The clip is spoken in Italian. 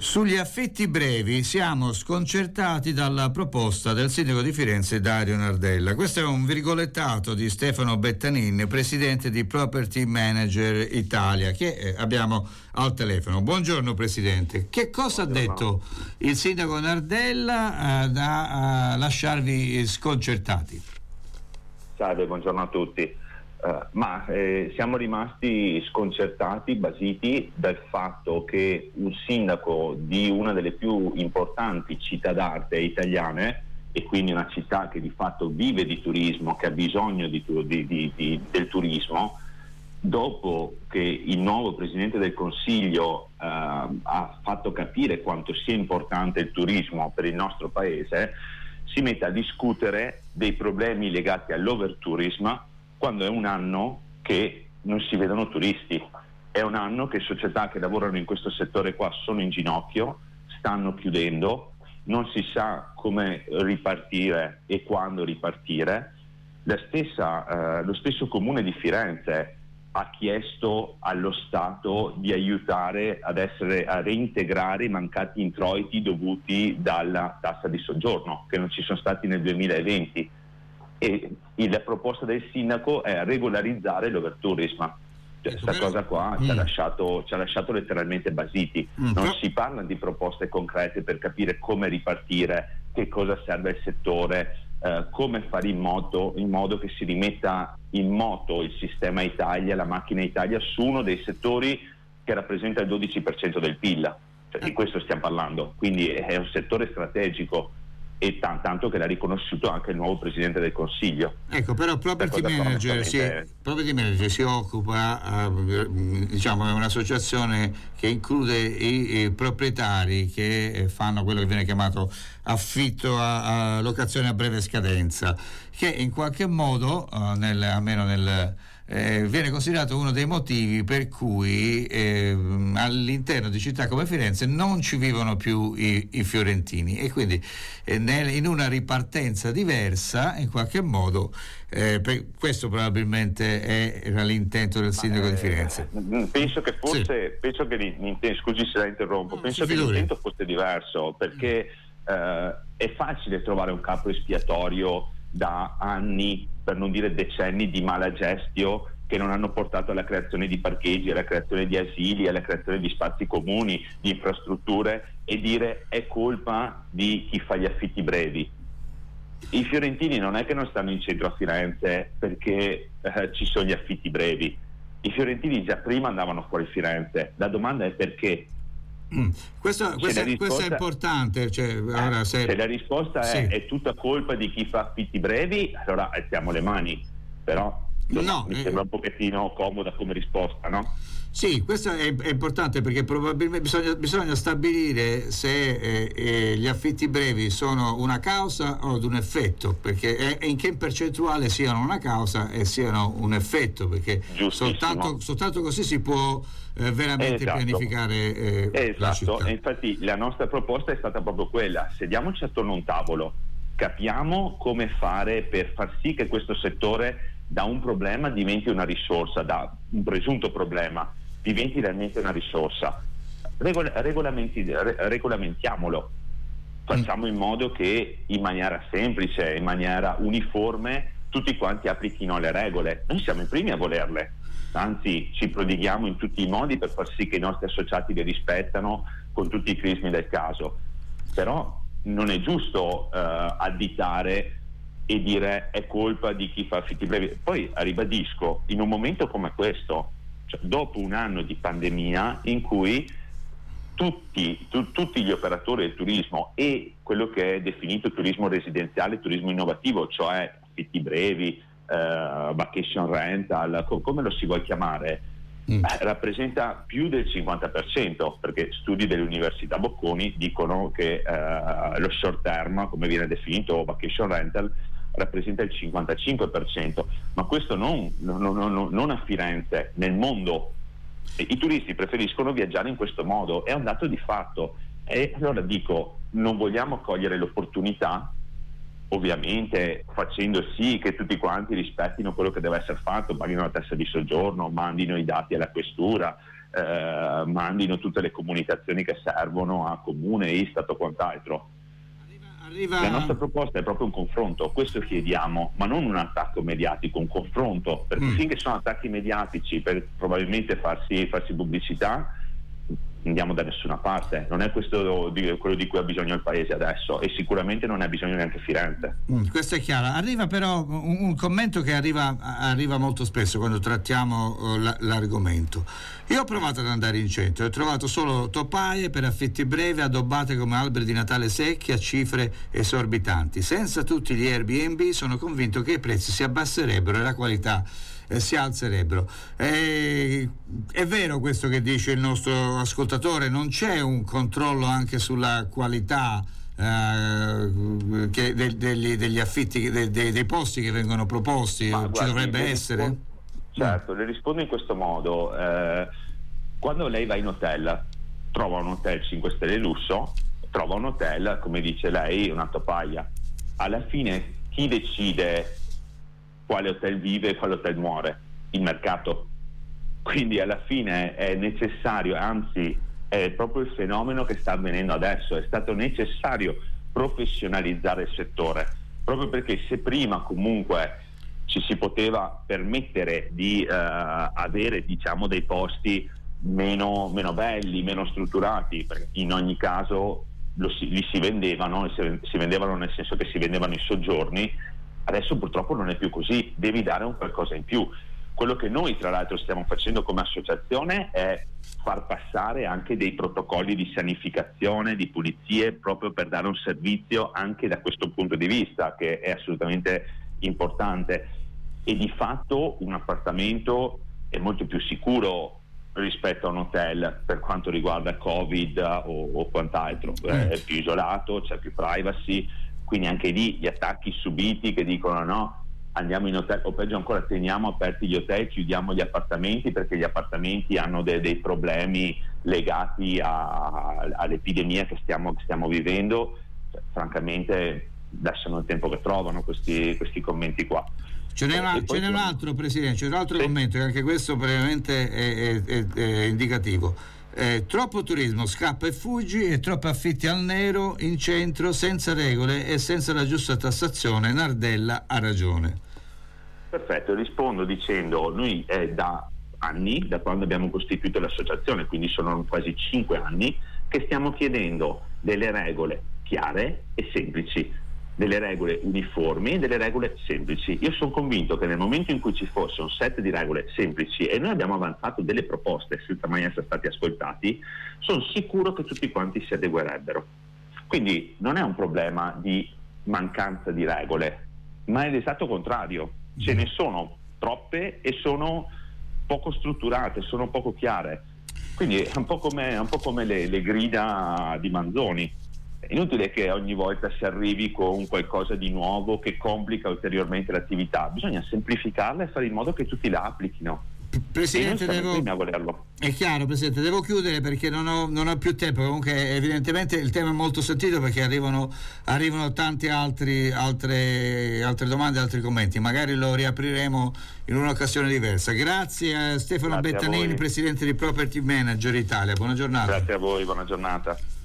Sugli affitti brevi siamo sconcertati dalla proposta del sindaco di Firenze Dario Nardella. Questo è un virgolettato di Stefano Bettanin, presidente di Property Manager Italia, che abbiamo al telefono. Buongiorno Presidente. Che cosa ha detto il sindaco Nardella da lasciarvi sconcertati? Salve, buongiorno a tutti. Siamo rimasti sconcertati, basiti dal fatto che un sindaco di una delle più importanti città d'arte italiane, e quindi una città che di fatto vive di turismo, che ha bisogno del turismo, dopo che il nuovo Presidente del Consiglio ha fatto capire quanto sia importante il turismo per il nostro Paese, si mette a discutere dei problemi legati all'overtourism quando è un anno che non si vedono turisti, è un anno che società che lavorano in questo settore qua sono in ginocchio, stanno chiudendo, non si sa come ripartire e quando ripartire. Lo stesso Comune di Firenze ha chiesto allo Stato di aiutare a reintegrare i mancati introiti dovuti dalla tassa di soggiorno che non ci sono stati nel 2020, e la proposta del sindaco è regolarizzare l'overtourism. Questa cosa qua ci ha lasciato letteralmente basiti. Non si parla di proposte concrete per capire come ripartire, che cosa serve al settore, come fare in modo che si rimetta in moto il sistema Italia, la macchina Italia, su uno dei settori che rappresenta il 12% del PIL. Di questo stiamo parlando, quindi è un settore strategico, e tanto che l'ha riconosciuto anche il nuovo Presidente del Consiglio. Ecco, però Property Manager si occupa, diciamo, è un'associazione che include i proprietari che fanno quello che viene chiamato affitto a locazione a breve scadenza, che in qualche modo, viene considerato uno dei motivi per cui all'interno di città come Firenze non ci vivono più i fiorentini, e quindi in una ripartenza diversa, in qualche modo, questo probabilmente era l'intento del sindaco di Firenze. Penso che scusi se la interrompo, penso che l'intento fosse diverso, perché è facile trovare un capo espiatorio da anni, per non dire decenni, di mala gestio che non hanno portato alla creazione di parcheggi, alla creazione di asili, alla creazione di spazi comuni, di infrastrutture, e dire è colpa di chi fa gli affitti brevi. I fiorentini non è che non stanno in centro a Firenze perché ci sono gli affitti brevi. I fiorentini già prima andavano fuori Firenze. La domanda è perché. Questo è importante. Se la risposta è tutta colpa di chi fa affitti brevi, allora alziamo le mani, però mi sembra un pochettino comoda come risposta, no? Sì, questo è importante, perché probabilmente bisogna stabilire se gli affitti brevi sono una causa o un effetto, perché in che percentuale siano una causa e siano un effetto, perché soltanto così si può veramente pianificare la città. E infatti la nostra proposta è stata proprio quella: sediamoci attorno a un tavolo, capiamo come fare per far sì che questo settore da un problema diventi una risorsa, da un presunto problema diventi realmente una risorsa. Regolamentiamolo, facciamo in modo che in maniera semplice, in maniera uniforme, tutti quanti applichino le regole. Noi siamo i primi a volerle, anzi ci prodighiamo in tutti i modi per far sì che i nostri associati le rispettano con tutti i crismi del caso, però non è giusto additare e dire è colpa di chi fa affitti brevi. Poi ribadisco, in un momento come questo, cioè dopo un anno di pandemia in cui tutti gli operatori del turismo e quello che è definito turismo residenziale, turismo innovativo, cioè affitti brevi, vacation rental, come lo si vuol chiamare, rappresenta più del 50%, perché studi delle università Bocconi dicono che lo short term, come viene definito, vacation rental, rappresenta il 55%, ma questo non a Firenze, nel mondo. I turisti preferiscono viaggiare in questo modo, è un dato di fatto, e allora dico, non vogliamo cogliere l'opportunità, ovviamente facendo sì che tutti quanti rispettino quello che deve essere fatto, paghino la tassa di soggiorno, mandino i dati alla questura, mandino tutte le comunicazioni che servono a Comune, Istat o quant'altro. La nostra proposta è proprio un confronto, questo chiediamo, ma non un attacco mediatico, un confronto, perché finché sono attacchi mediatici per probabilmente farsi pubblicità, andiamo da nessuna parte. Non è questo quello di cui ha bisogno il paese adesso, e sicuramente non ne ha bisogno neanche Firenze. Questo è chiaro. Arriva però un commento che arriva molto spesso quando trattiamo l'argomento. Io ho provato ad andare in centro e ho trovato solo topaie per affitti brevi addobbate come alberi di Natale secchi a cifre esorbitanti. Senza tutti gli Airbnb sono convinto che i prezzi si abbasserebbero e la qualità si alzerebbero. È vero questo che dice il nostro ascoltatore? Non c'è un controllo anche sulla qualità degli affitti, dei posti che vengono proposti? Ci dovrebbe essere? Certo, le rispondo in questo modo. Quando lei va in hotel, trova un hotel 5 stelle lusso, trova un hotel, come dice lei, una topaia. Alla fine chi decide quale hotel vive e quale hotel muore? Il mercato. Quindi alla fine è necessario, anzi è proprio il fenomeno che sta avvenendo adesso, è stato necessario professionalizzare il settore, proprio perché se prima comunque ci si poteva permettere di avere, diciamo, dei posti meno belli, meno strutturati, perché in ogni caso li si vendevano, si vendevano nel senso che si vendevano i soggiorni. Adesso purtroppo non è più così, devi dare un qualcosa in più. Quello che noi tra l'altro stiamo facendo come associazione è far passare anche dei protocolli di sanificazione, di pulizie, proprio per dare un servizio anche da questo punto di vista, che è assolutamente importante. E di fatto un appartamento è molto più sicuro rispetto a un hotel per quanto riguarda Covid o quant'altro, è più isolato, c'è più privacy. Quindi anche lì gli attacchi subiti che dicono no, andiamo in hotel, o peggio ancora teniamo aperti gli hotel, chiudiamo gli appartamenti perché gli appartamenti hanno dei problemi legati all'epidemia che stiamo vivendo. Francamente lasciano il tempo che trovano questi commenti qua. Ce n'è un altro, Presidente, c'è un altro commento che anche questo brevemente è indicativo. Troppo turismo, scappa e fuggi, e troppi affitti al nero in centro senza regole e senza la giusta tassazione. Nardella ha ragione. Perfetto, rispondo dicendo noi da anni, da quando abbiamo costituito l'associazione, quindi sono quasi 5 anni, che stiamo chiedendo delle regole chiare e semplici, delle regole uniformi e delle regole semplici. Io sono convinto che nel momento in cui ci fosse un set di regole semplici, e noi abbiamo avanzato delle proposte senza mai essere stati ascoltati, sono sicuro che tutti quanti si adeguerebbero. Quindi non è un problema di mancanza di regole, ma è l'esatto contrario. Ce ne sono troppe e sono poco strutturate, sono poco chiare. Quindi è un po' come le grida di Manzoni. È inutile che ogni volta si arrivi con qualcosa di nuovo che complica ulteriormente l'attività, bisogna semplificarla e fare in modo che tutti la applichino. Presidente, è chiaro, Presidente, devo chiudere perché non ho più tempo. Comunque evidentemente il tema è molto sentito perché arrivano tante altre domande, altri commenti, magari lo riapriremo in un'occasione diversa. Grazie a Stefano Bettanini, Presidente di Property Manager Italia, buona giornata. Grazie a voi, buona giornata.